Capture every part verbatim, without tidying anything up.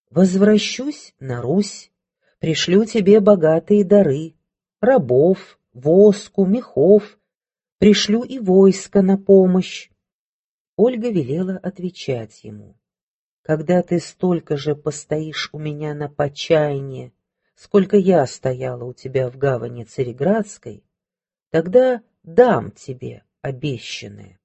возвращусь на Русь, пришлю тебе богатые дары, рабов, воску, мехов, пришлю и войско на помощь. Ольга велела отвечать ему: когда ты столько же постоишь у меня на почаянии, сколько я стояла у тебя в гавани Цареградской, тогда дам тебе обещанное.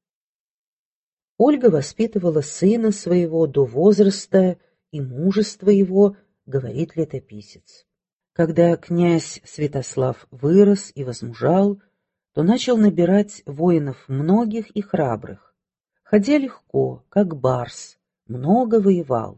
Ольга воспитывала сына своего до возраста и мужества его, говорит летописец. Когда князь Святослав вырос и возмужал, то начал набирать воинов многих и храбрых. Ходя легко, как барс, много воевал.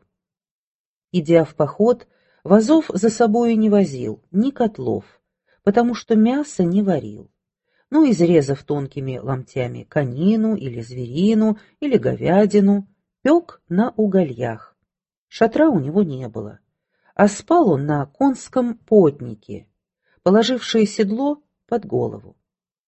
Идя в поход, вазов за собою не возил, ни котлов, потому что мясо не варил. Ну, изрезав тонкими ломтями конину или зверину или говядину, пек на угольях. Шатра у него не было, а спал он на конском потнике, положившее седло под голову.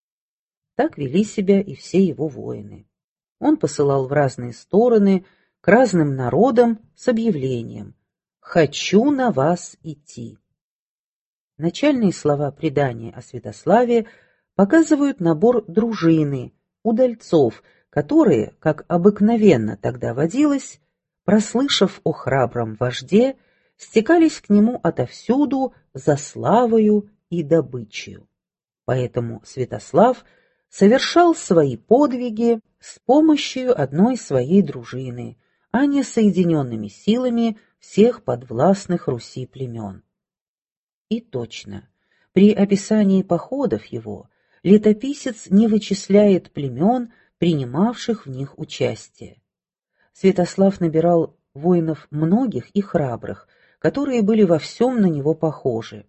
Так вели себя и все его воины. Он посылал в разные стороны, к разным народам с объявлением: «Хочу на вас идти». Начальные слова предания о Святославе показывают набор дружины, удальцов, которые, как обыкновенно тогда водилось, прослышав о храбром вожде, стекались к нему отовсюду за славою и добычею. Поэтому Святослав совершал свои подвиги с помощью одной своей дружины, а не соединенными силами всех подвластных Руси племен. И точно, при описании походов его летописец не вычисляет племен, принимавших в них участие. Святослав набирал воинов многих и храбрых, которые были во всем на него похожи.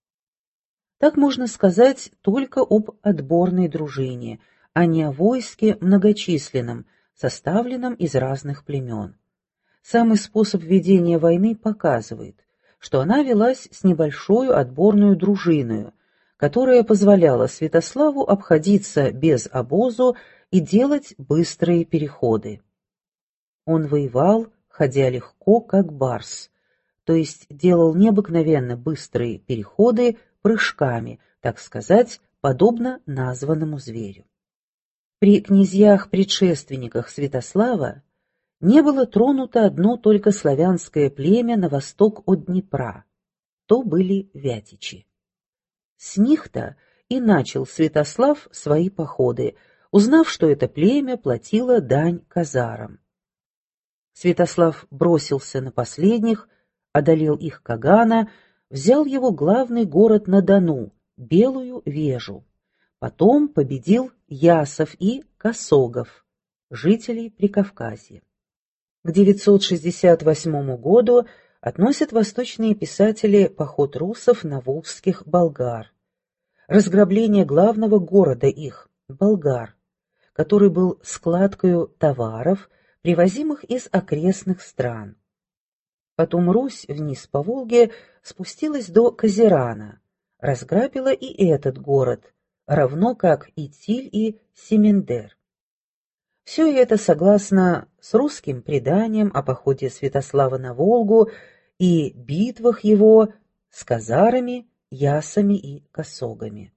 Так можно сказать только об отборной дружине, а не о войске многочисленном, составленном из разных племен. Самый способ ведения войны показывает, что она велась с небольшой отборной дружиною, которая позволяла Святославу обходиться без обозу и делать быстрые переходы. Он воевал, ходя легко, как барс, то есть делал необыкновенно быстрые переходы прыжками, так сказать, подобно названному зверю. При князьях-предшественниках Святослава не было тронуто одно только славянское племя на восток от Днепра, то были вятичи. С них-то и начал Святослав свои походы, узнав, что это племя платило дань казарам. Святослав бросился на последних, одолел их Кагана, взял его главный город на Дону, Белую Вежу. Потом победил ясов и косогов, жителей Прикавказья. К девятьсот шестьдесят восьмому году относят восточные писатели поход русов на волжских болгар, разграбление главного города их, Болгар, который был складкою товаров, привозимых из окрестных стран. Потом Русь вниз по Волге спустилась до Казерана, разграбила и этот город, равно как и Тиль и Семендер. Все это согласно с русским преданием о походе Святослава на Волгу и битвах его с казарами, ясами и косогами.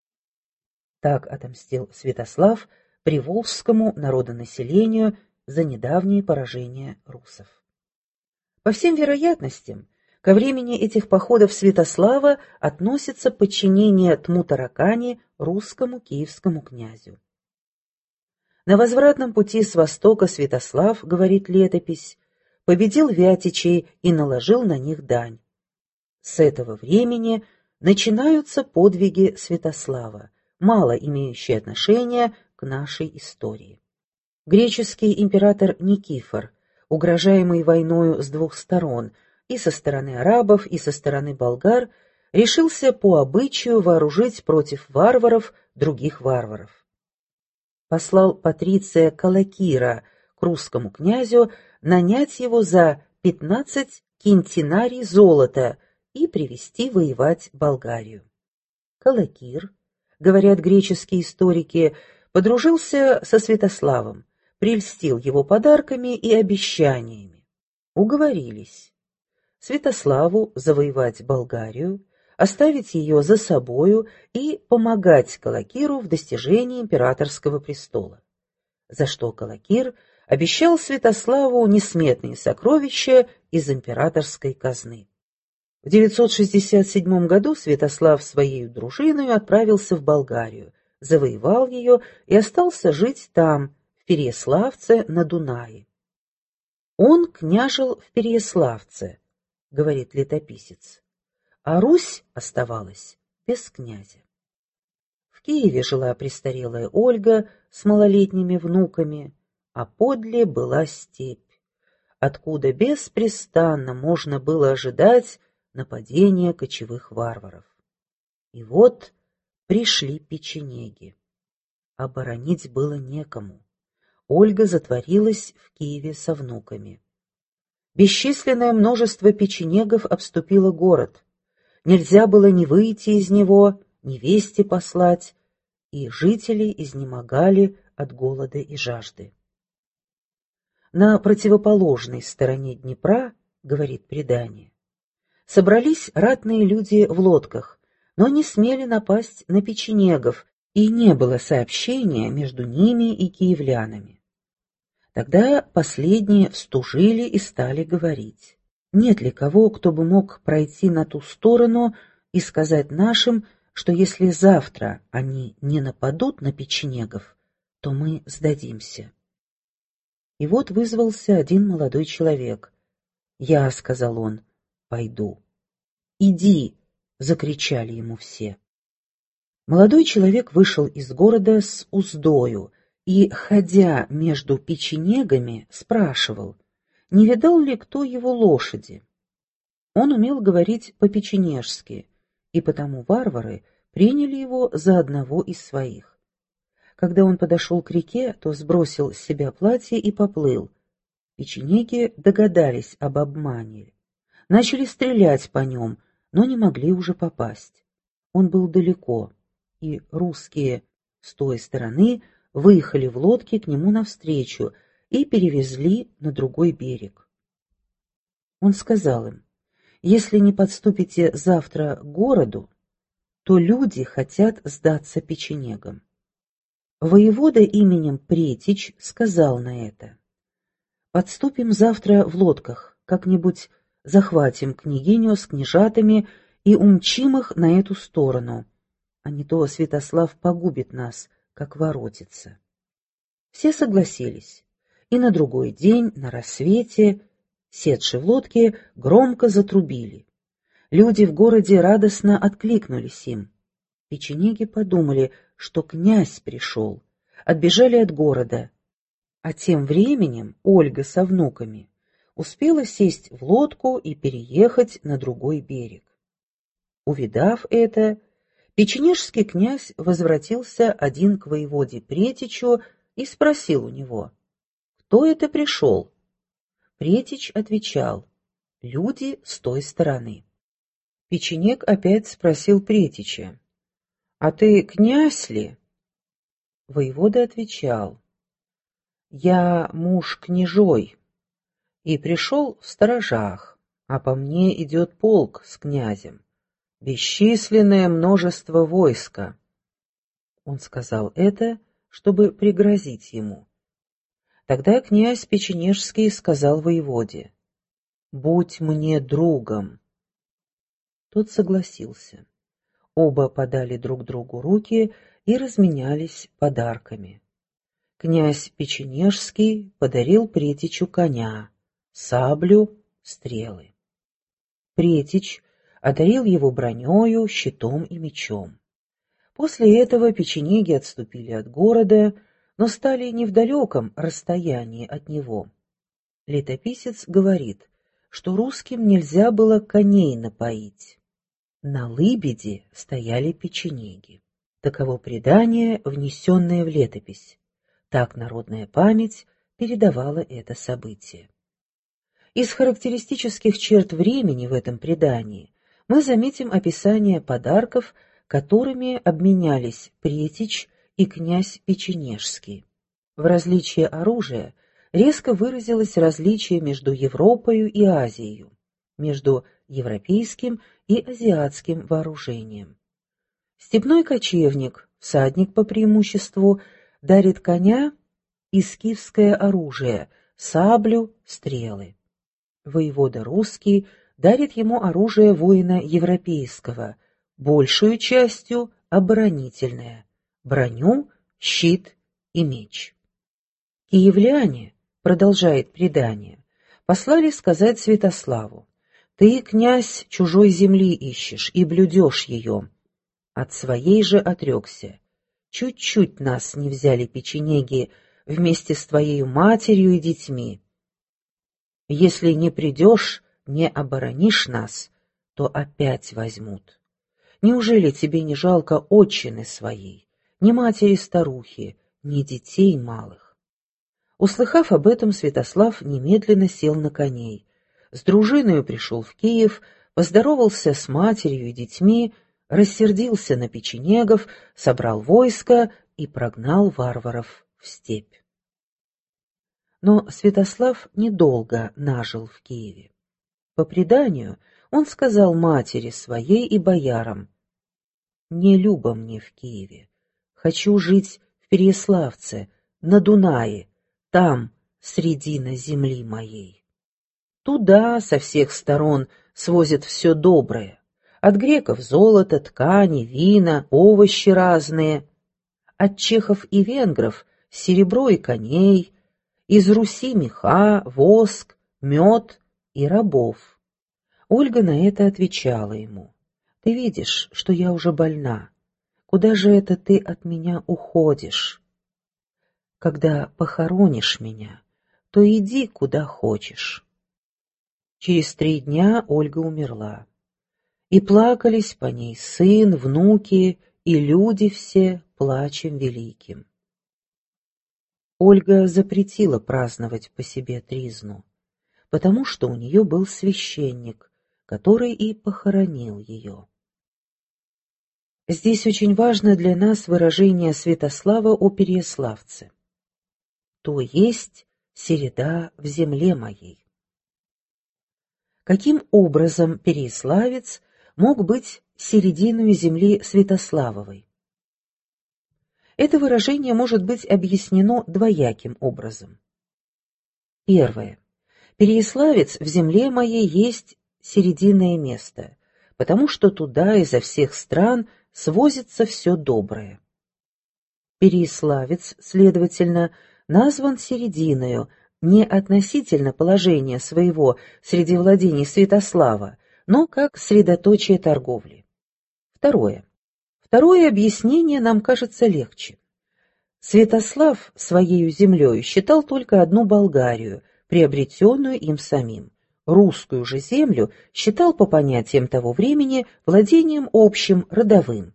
Так отомстил Святослав приволжскому народонаселению за недавнее поражение русов. По всем вероятностям, ко времени этих походов Святослава относится подчинение Тмутаракани русскому киевскому князю. На возвратном пути с востока Святослав, говорит летопись, победил вятичей и наложил на них дань. С этого времени начинаются подвиги Святослава, мало имеющие отношение к нашей истории. Греческий император Никифор, угрожаемый войною с двух сторон, и со стороны арабов, и со стороны болгар, решился по обычаю вооружить против варваров других варваров. Послал патриция Калакира к русскому князю нанять его за пятнадцать кентинарий золота и привести воевать Болгарию. Калакир, говорят греческие историки, подружился со Святославом, прельстил его подарками и обещаниями. Уговорились. Святославу завоевать Болгарию, оставить ее за собою и помогать Калакиру в достижении императорского престола, за что Калакир обещал Святославу несметные сокровища из императорской казны. В девятьсот шестьдесят седьмом году Святослав своей дружиной отправился в Болгарию, завоевал ее и остался жить там, в Переяславце на Дунае. Он княжил в Переяславце, говорит летописец, а Русь оставалась без князя. В Киеве жила престарелая Ольга с малолетними внуками, а подле была степь, откуда беспрестанно можно было ожидать нападения кочевых варваров. И вот пришли печенеги. Оборонить было некому. Ольга затворилась в Киеве со внуками. Бесчисленное множество печенегов обступило город. Нельзя было ни выйти из него, ни вести послать, и жители изнемогали от голода и жажды. На противоположной стороне Днепра, говорит предание, собрались ратные люди в лодках, но не смели напасть на печенегов, и не было сообщения между ними и киевлянами. Тогда последние встужили и стали говорить: нет ли кого, кто бы мог пройти на ту сторону и сказать нашим, что если завтра они не нападут на печенегов, то мы сдадимся. И вот вызвался один молодой человек. «Я», — сказал он, — «пойду». «Иди», — закричали ему все. Молодой человек вышел из города с уздою и, ходя между печенегами, спрашивал, не видал ли кто его лошади. Он умел говорить по-печенежски, и потому варвары приняли его за одного из своих. Когда он подошел к реке, то сбросил с себя платье и поплыл. Печенеги догадались об обмане, начали стрелять по нем, но не могли уже попасть. Он был далеко, и русские с той стороны выехали в лодке к нему навстречу и перевезли на другой берег. Он сказал им: «Если не подступите завтра к городу, то люди хотят сдаться печенегам». Воевода именем Претич сказал на это: «Подступим завтра в лодках, как-нибудь захватим княгиню с княжатами и умчим их на эту сторону, а не то Святослав погубит нас, как воротится». Все согласились, и на другой день, на рассвете, севши в лодке, громко затрубили. Люди в городе радостно откликнулись им. Печенеги подумали, что князь пришел, отбежали от города, а тем временем Ольга со внуками успела сесть в лодку и переехать на другой берег. Увидав это, печенежский князь возвратился один к воеводе Претичу и спросил у него: «Кто это пришел?» Претич отвечал: «Люди с той стороны». Печенег опять спросил Претича: «А ты князь ли?» Воевода отвечал: «Я муж княжой, и пришел в сторожах, а по мне идет полк с князем, бесчисленное множество войска». Он сказал это, чтобы пригрозить ему. Тогда князь Печенежский сказал воеводе: «Будь мне другом». Тот согласился. Оба подали друг другу руки и разменялись подарками. Князь Печенежский подарил Претичу коня, саблю, стрелы. Претич одарил его бронею, щитом и мечом. После этого печенеги отступили от города, но стали не в далеком расстоянии от него. Летописец говорит, что русским нельзя было коней напоить. На Лыбеде стояли печенеги. Таково предание, внесенное в летопись. Так народная память передавала это событие. Из характеристических черт времени в этом предании мы заметим описание подарков, которыми обменялись Претич и князь Печенежский. В различии оружия резко выразилось различие между Европою и Азией. между европейским и азиатским вооружением. Степной кочевник, всадник по преимуществу, дарит коня и скифское оружие, саблю, стрелы. Воевода русский дарит ему оружие воина европейского, большую частью оборонительное, броню, щит и меч. Киевляне, продолжает предание, послали сказать Святославу: «Ты, князь, чужой земли ищешь и блюдешь ее. От своей же отрекся. Чуть-чуть нас не взяли печенеги вместе с твоей матерью и детьми. Если не придешь, не оборонишь нас, то опять возьмут. Неужели тебе не жалко отчины своей, ни матери-старухи, ни детей малых?» Услыхав об этом, Святослав немедленно сел на коней, с дружиною пришел в Киев, поздоровался с матерью и детьми, рассердился на печенегов, собрал войско и прогнал варваров в степь. Но Святослав недолго нажил в Киеве. По преданию, он сказал матери своей и боярам: «Не любо мне в Киеве, хочу жить в Переяславце, на Дунае, там, средина земли моей. Туда со всех сторон свозят все доброе, от греков золото, ткани, вина, овощи разные, от чехов и венгров серебро и коней, из Руси меха, воск, мед и рабов». Ольга на это отвечала ему: «Ты видишь, что я уже больна. Куда же это ты от меня уходишь? Когда похоронишь меня, то иди куда хочешь». Через три дня Ольга умерла, и плакались по ней сын, внуки и люди все плачем великим. Ольга запретила праздновать по себе тризну, потому что у нее был священник, который и похоронил ее. Здесь очень важно для нас выражение Святослава о Переяславце: «То есть середа в земле моей». Каким образом Переяславец мог быть серединою земли Святославовой? Это выражение может быть объяснено двояким образом. Первое. Переяславец в земле моей есть серединное место, потому что туда изо всех стран свозится все доброе. Переяславец, следовательно, назван серединою не относительно положения своего среди владений Святослава, но как средоточие торговли. Второе. Второе объяснение нам кажется легче. Святослав своею землею считал только одну Болгарию, приобретенную им самим. Русскую же землю считал по понятиям того времени владением общим, родовым.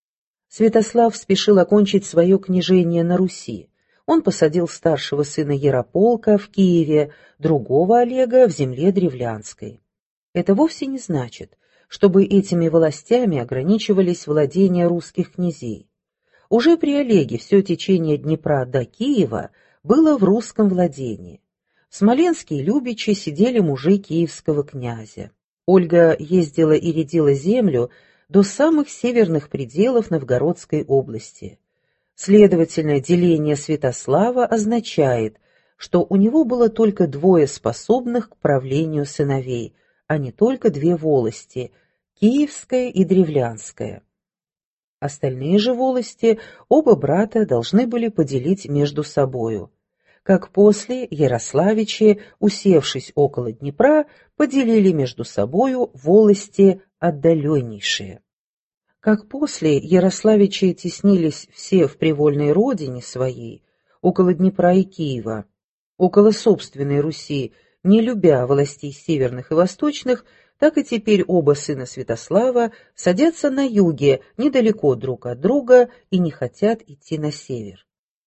Святослав спешил окончить свое княжение на Руси. Он посадил старшего сына Ярополка в Киеве, другого Олега в земле Древлянской. Это вовсе не значит, чтобы этими властями ограничивались владения русских князей. Уже при Олеге все течение Днепра до Киева было в русском владении. В Смоленске и Любиче сидели мужи киевского князя. Ольга ездила и рядила землю до самых северных пределов Новгородской области. Следовательно, деление Святослава означает, что у него было только двое способных к правлению сыновей, а не только две волости – Киевская и Древлянская. Остальные же волости оба брата должны были поделить между собою, как после Ярославичи, усевшись около Днепра, поделили между собою волости отдаленнейшие. Как после Ярославичи теснились все в привольной родине своей, около Днепра и Киева, около собственной Руси, не любя властей северных и восточных, так и теперь оба сына Святослава садятся на юге, недалеко друг от друга, и не хотят идти на север.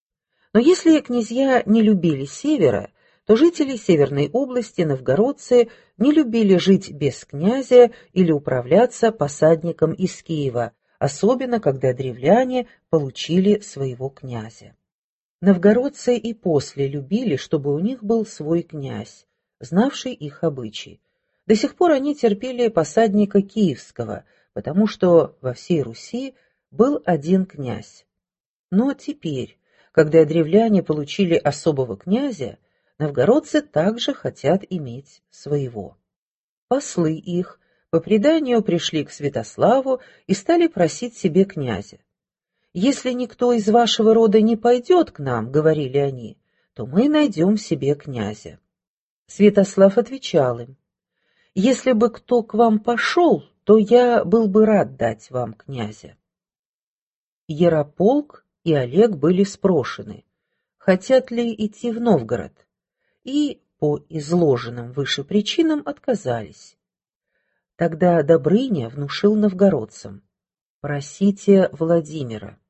Но если князья не любили севера, то жители Северной области, новгородцы, не любили жить без князя или управляться посадником из Киева, особенно когда древляне получили своего князя. Новгородцы и после любили, чтобы у них был свой князь, знавший их обычаи. До сих пор они терпели посадника Киевского, потому что во всей Руси был один князь. Но теперь, когда древляне получили особого князя, новгородцы также хотят иметь своего. Послы их, по преданию, пришли к Святославу и стали просить себе князя. «Если никто из вашего рода не пойдет к нам, — говорили они, — то мы найдем себе князя». Святослав отвечал им: «Если бы кто к вам пошел, то я был бы рад дать вам князя». Ярополк и Олег были спрошены, хотят ли идти в Новгород, и по изложенным выше причинам отказались. Тогда Добрыня внушил новгородцам: «Просите Владимира».